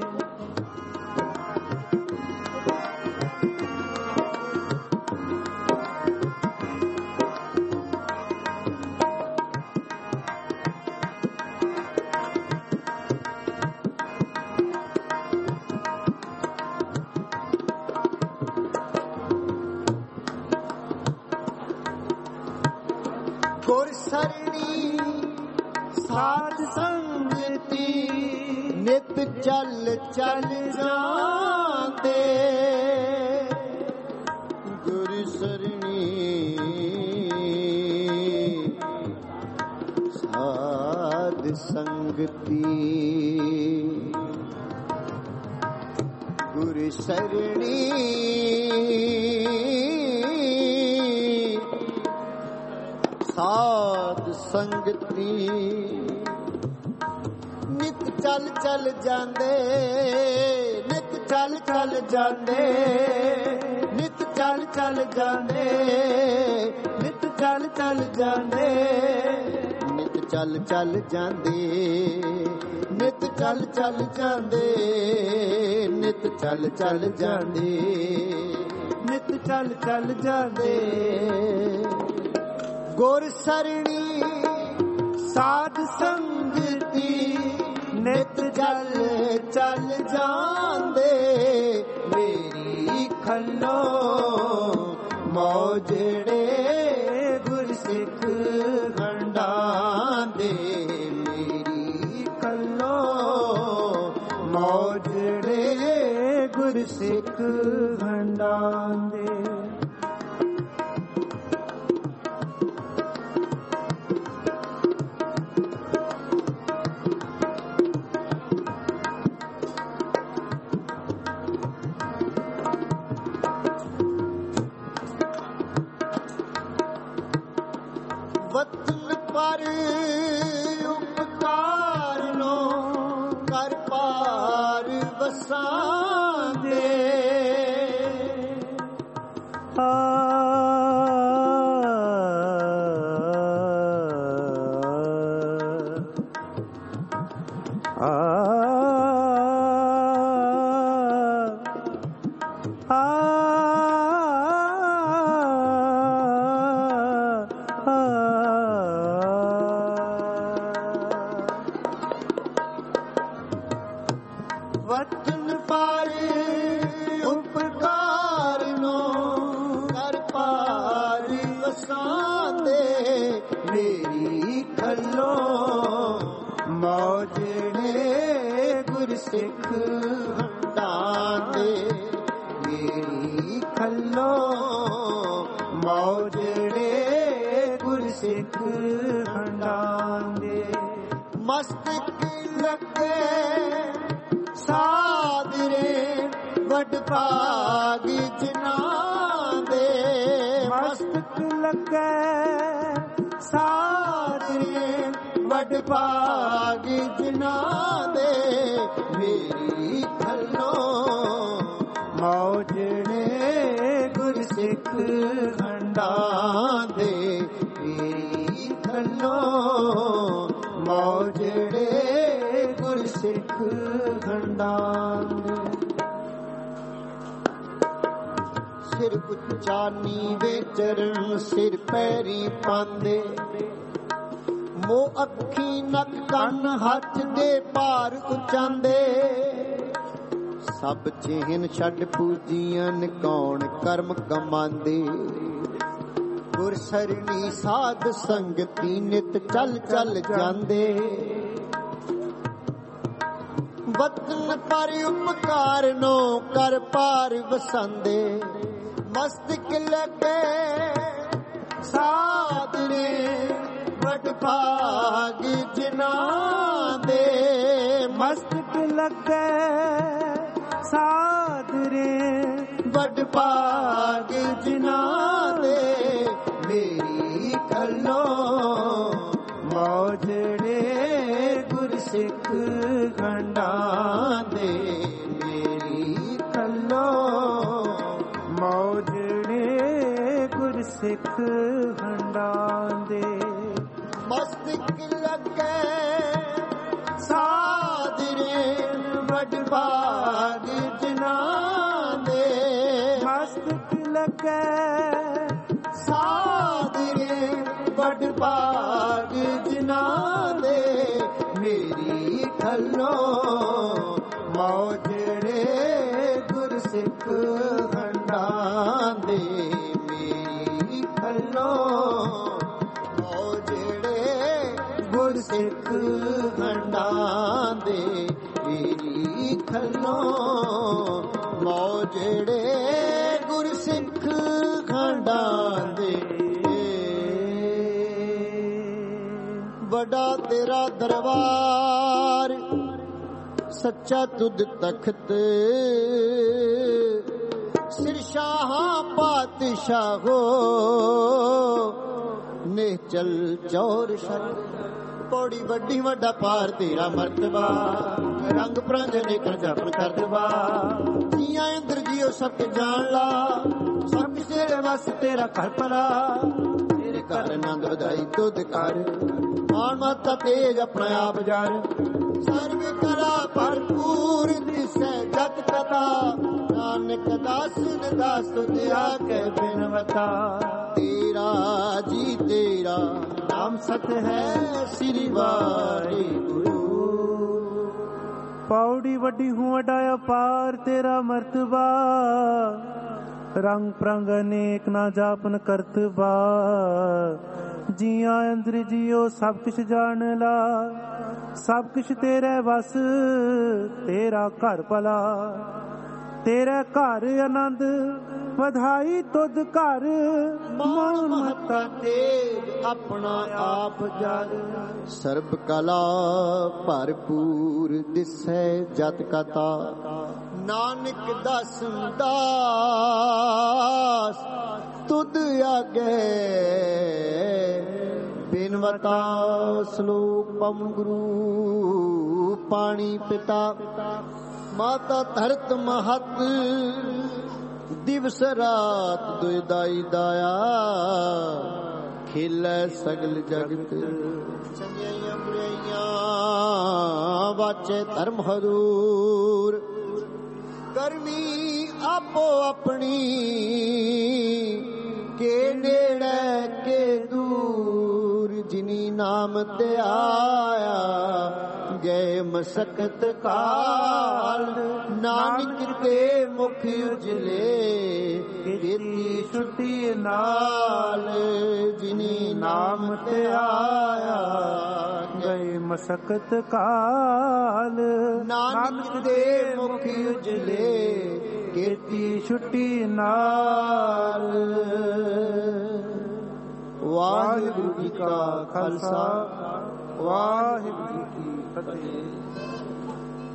Speaker 1: ਗੁਰ ਸਰਣੀ ਸਾਧ ਸੰਗਤੀ ਨਿਤ ਚੱਲ ਚੱਲ ਜਾਂਦੇ ਗੁਰ ਸਰਣੀ ਸਾਧ ਸੰਗਤੀ ਗੁਰ ਸਰਣੀ ਸਾਧ ਸੰਗਤੀ ਨਿਤ ਚੱਲ ਚੱਲ ਜਾਂਦੇ ਨਿਤ ਚੱਲ ਚੱਲ ਜਾਂਦੇ ਨਿਤ ਚੱਲ ਚੱਲ ਜਾਂਦੇ ਨਿਤ ਚੱਲ ਚੱਲ ਜਾਂਦੇ ਨਿਤ ਚੱਲ ਚੱਲ ਜਾਂਦੇ ਨਿਤ ਚੱਲ ਚੱਲ ਜਾਂਦੇ ਨਿਤ ਚੱਲ ਚੱਲ ਜਾਂਦੇ ਨਿਤ ਚੱਲ ਚੱਲ ਜਾਂਦੇ ਗੁਰ ਸਰਣੀ ਸਾਧ ਸੰਗਤੀ ਨਿਤ ਚੱਲ ਚੱਲ ਜਾਂਦੇ ਮੇਰੀ ਖੱਲੋ ਮੌਜੜੇ ਗੁਰਸਿੱਖ ਹੰਡਾਂ ਦੇ ਮੇਰੀ ਖੱਲੋ ਮੌਜੜੇ ਗੁਰਸਿੱਖ ਹੰਡਾਂ ਦੇ। ਪਾਰ ਵਸਾਂਦੇ।
Speaker 2: ਆ
Speaker 1: ਵਤਨ ਪਾਰ ਉਪਕਾਰ ਨੂੰ ਕਰ ਪਾਰ ਵਸਾਂਦੇ। ਮੇਰੀ ਖੱਲੋ ਮੌਜਣੇ ਗੁਰਸਿੱਖ ਹੰਡਾਂਦੇ। ਮੇਰੀ ਖੱਲੋ ਮੌਜਣੇ ਗੁਰਸਿੱਖ
Speaker 2: ਹੰਡਾਂਦੇ।
Speaker 1: ਮਸਤਕ ਲੱਗੇ ਸਾਦਰੇ ਵੱਡ ਭਾਗ ਜਿਨ੍ਹਾਂ ਦੇ।
Speaker 2: ਮਸਤਕ ਲੱਗੇ
Speaker 1: ਸਾਦਰੇ ਵੱਡ ਭਾਗ ਜਿਨ੍ਹਾਂ ਦੇ। ਮੇਰੀ ਖੱਲੋ ਮੌਜਣੇ ਗੁਰਸਿੱਖ ਹੰਡਾਂਦੇ। ਮੇਰੀ ਖੱਲੋ ਮੌਜੜੇ ਗੁਰਸਿੱਖ ਹੰਡਾਂਦੇ। ਸਿਰ ਉੱਚਾ ਨੀਵੇਂ ਚਰਨ ਸਿਰ ਪੈਰੀ ਪਾਂਦੇ। ਮੋਹ ਅੱਖੀ ਨੱਕ ਕੰਨ ਹੱਥ ਦੇ ਭਾਰ ਉਚਾਂਦੇ। ਸਭ ਚਿਹਨ ਛੱਡ ਪੂਜੀਆਂ ਕੌਣ ਕਰਮ ਕਮਾਂਦੇ। ਗੁਰ ਸਰਣੀ ਸਾਧ ਸੰਗਤੀ ਨਿਤ ਚੱਲ ਚੱਲ ਜਾਂਦੇ। ਵਤਨ ਪਰ ਉਪਕਾਰ ਨੂੰ ਕਰ ਪਾਰ ਵਸਾਂਦੇ। ਮਸਤਕ ਲੱਗੇ ਸਾਧਰੇ ਵੱਡ ਭਾਗ ਜਿਨ੍ਹਾਂ ਦੇ।
Speaker 2: ਮਸਤਕ ਲੱਗੇ ਸਾਦਰੇ
Speaker 1: ਵੱਡ ਭਾਗ ਜਿਨ੍ਹਾਂ ਦੇ। ਮੇਰੀ ਖੱਲੋ ਮੌਜੜੇ ਗੁਰਸਿੱਖ ਹੰਡਾਂਦੇ। ਮੇਰੀ ਖੱਲੋ
Speaker 2: ਮੌਜੜੇ ਗੁਰਸਿੱਖ ਹੰਡਾਂਦੇ।
Speaker 1: ਮਸਤਕ ਲੱਗੇ ਸਾਦਰੇ ਵੱਡ ਭਾਗ ਜਿਨ੍ਹਾਂ ਦੇ।
Speaker 2: ਮਸਤਕ ਲੱਗੇ
Speaker 1: ਸਾਦਰੇ ਵੱਡ ਭਾਗ ਜਿਨ੍ਹਾਂ ਦੇ। ਮੇਰੀ ਖੱਲੋ ਮੌਜੜੇ ਗੁਰਸਿੱਖ ਹੰਡਾਂਦੇ। ਮੇਰੀ ਖੱਲੋ ਮੌਜੜੇ ਗੁਰਸਿੱਖ ਹੰਡਾਂਦੇ। ਮੇਰੀ ਖੱਲੋ ਮੌਜੜੇ ਗੁਰਸਿੱਖ ਹੰਡਾਂਦੇ। ਵੱਡਾ ਤੇਰਾ ਦਰਬਾਰ ਸੱਚਾ ਤੁਧ ਤਖਤ। ਸਿਰ ਸ਼ਾਹਾਂ ਪਾਤਸ਼ਾਹੋ ਨਿਹਚਲ ਚੌਰ ਸ਼ਰਤ। ਪੌੜੀ ਵੱਡੀ ਵੱਡਾ ਪਾਰ ਤੇਰਾ ਮਰਤਬਾ। ਰੰਗ ਪ੍ਰੰਗ ਨੇਕਰ ਜਪਨ ਕਰਤਬਾ। ਜੀਆਂ ਇੰਦਰ ਜੀਓ ਸਭ ਜਾਣ ਲਾ। ਸਭ ਕਿਸੇ ਵਸ ਤੇਰਾ ਘਰ ਭਲਾ। ਤੇਰੇ ਘਰ ਆਨੰਦ ਵਧਾਈ ਤੁਧ ਕਰ। ਆਣ ਮਾਤਾ ਤੇਜ ਆਪਣਾ ਆਪ ਜਰ। ਸਰਬ ਕਲਾ ਭਰਪੂਰ ਦਿਸੈ ਜਤ ਕਥਾ। ਨਾਨਕ ਦਾਸ ਦਾਸ ਤੁਧ ਆਕੇ ਬਿਨਵਤਾ। ਤੇਰਾ ਜੀ ਤੇਰਾ ਨਾਮ ਸਤ ਹੈ ਸ੍ਰੀ ਵਾਹਿਗੁਰੂ।
Speaker 2: ਪੌੜੀ ਵੱਡੀ ਹੂੰ ਵੱਡਾ ਅਪਾਰ ਤੇਰਾ ਮਰਤਬਾ। ਰੰਗ ਪ੍ਰੰਗ ਅਨੇਕ ਨਾ ਜਾਪਨ ਕਰਤਬਾ। ਜੀਆਂ ਅੰਦਰ ਜੀਓ ਸਭ ਕੁਛ ਜਾਣ ਲਾ। ਸਭ ਕੁਛ ਤੇਰੇ ਵਸ ਤੇਰਾ ਘਰ ਭਲਾ। ਤੇਰੇ ਘਰ ਆਨੰਦ ਵਧਾਈ ਤੁਧ ਘਰ।
Speaker 1: ਮਨ ਮਹਤਾ ਤੇਜ ਆਪਣਾ ਆਪ ਜਰ। ਸਰਬ ਕਲਾ ਭਰਪੂਰ ਦਿਸੈ ਜਤ ਕਥਾ। ਨਾਨਕ ਦਾਸ ਦਾਸ ਤੁਧ ਆਗੇ ਬੇਨਵਤਾ ਸ਼ਲੋਕ ਪਮ ਗੁਰੂ ਪਾਣੀ ਪਿਤਾ ਮਾਤਾ ਧਰਤ ਮਹਤ ਦਿਵਸ ਰਾਤ ਦੁਇਦਾਈ ਦਾਇਆ ਖੇਲੇ ਸਗਲ ਜਗਤ ਚੰਗਿਆਈਆਂ ਬੁਰਾਈਆਂ ਵਾਚੇ ਧਰਮ ਹਦੂਰ ਕਰਮੀ ਆਪੋ ਆਪਣੀ ਕੇ ਨੇੜੇ ਕੇ ਦੂਰ ਜਿਨੀ ਨਾਮ ਤੇ ਆਇਆ ਗਏ ਮਸਕਤ ਕਾਲ ਨਾਨਕ ਤੇ ਮੁਖ ਉਜਲੇ ਕੀਤੀ ਛੁੱਟੀ ਨਾਲ ਜਿਨੀ ਨਾਮ ਤੇ ਆਇਆ
Speaker 2: ਗਏ ਮਸਕਤ ਕਾਲ
Speaker 1: ਨਾਨਕ ਦੇ ਮੁਖ ਉਜਲੇ ਕੀਤੀ ਛੁੱਟੀ ਨਾਲ। ਵਾਹਿਗੁਰੂ ਜੀ ਕਾ ਖਾਲਸਾ ਵਾਹਿਗੁਰੂ ਜੀ ਕੀ ਫਤਿਹ।